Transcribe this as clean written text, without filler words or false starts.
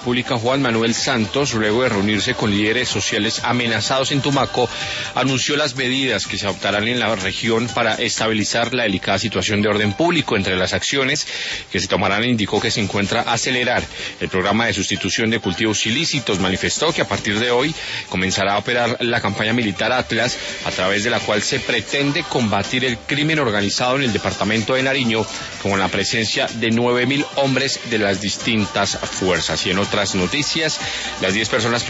Pública, Juan Manuel Santos, luego de reunirse con líderes sociales amenazados en Tumaco, anunció las medidas que se adoptarán en la región para estabilizar la delicada situación de orden público. Entre las acciones que se tomarán, indicó que se encuentra acelerar el programa de sustitución de cultivos ilícitos. Manifestó que a partir de hoy comenzará a operar la campaña militar Atlas, a través de la cual se pretende combatir el crimen organizado en el departamento de Nariño, con la presencia de 9.000 hombres de las distintas fuerzas. Y en otras noticias, las 10 personas